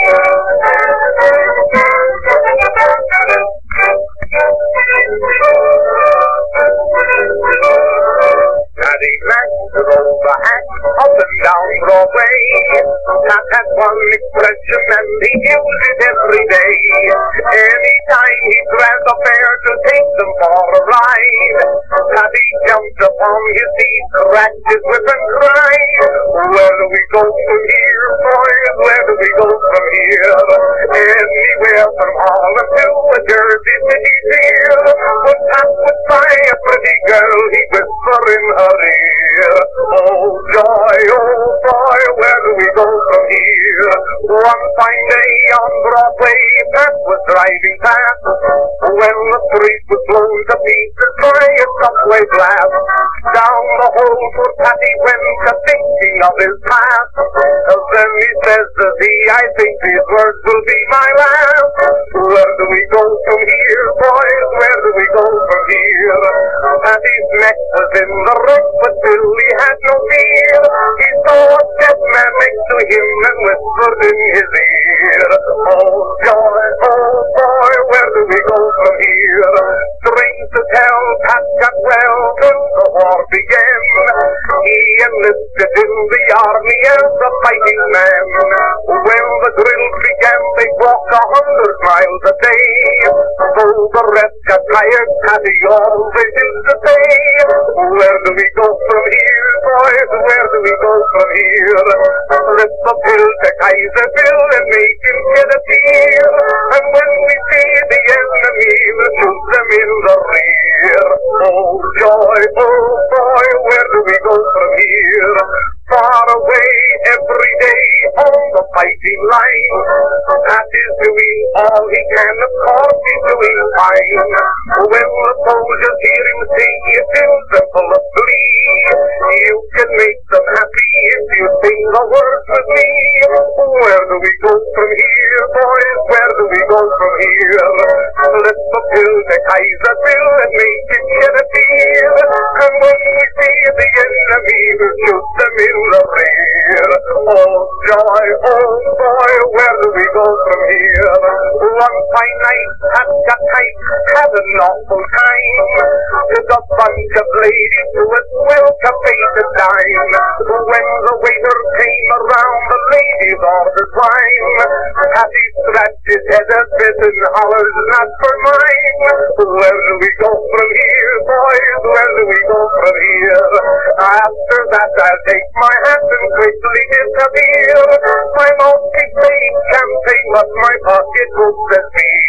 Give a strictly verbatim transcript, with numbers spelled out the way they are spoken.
Patty Mac drove the hack up and down Broadway. That had one expression and he used it every day. Anytime he grabbed a fare to take them for a ride, Patty jumped upon his seat, cracked his whip and cried, "Where do we go from here, boys? Where do we go from here? Anywhere from Harlem to a Jersey City pier. When Pat would buy a pretty girl, he'd whisper in her ear, oh joy, oh boy, where do we go from here?" One fine day on Broadway, Pat was driving past when the street was blown to pieces by a subway blast. Down the hole for Patty went, a thinking of his past. Then he says to thee, I think these words will be my last. Where do we go from here, boys? Where do we go from here? Patty's neck was in the wreck, but still he had no fear. He saw a dead man next to him and whispered in his ear, oh joy, oh boy, where do we go from here? Strange to tell, Pat got well till the war began. He enlisted in the army as a fighting man. When the drills began, they walked a hundred miles a day. Though the rest got tired, Patty always used to say, where do we go from here, boys? Where do we go from here? Slip a pill to Kaiserville and make him shed a tear. And when we see the enemy, we'll shoot them in the rear. Oh joy, oh boy, where do we go from here? Far away every day on the fighting line. Pat is doing all he can, of course he's doing fine. When the soldiers hear him sing, it fills them full of glee. You can make them happy if you sing the words with me. Where do we go from here, boys? Where do we go from here? Slip a pill to Kaiserville and make him shed a tear. And when we see the enemy, we'll shoot them in the rear. Oh joy, oh boy, where do we go from here? One fine night, Pat got tight, had an awful time. With a bunch of ladies to a swell cafe to dine. When the waiter came around, the ladies ordered wine. Patty scratched his head a bit and hollers, not for mine. Where do we go from here, boys? Where do we go from here? After that I'll take my hat and quickly disappear. My mouth keeps saying champagne, but my pocketbook says beer.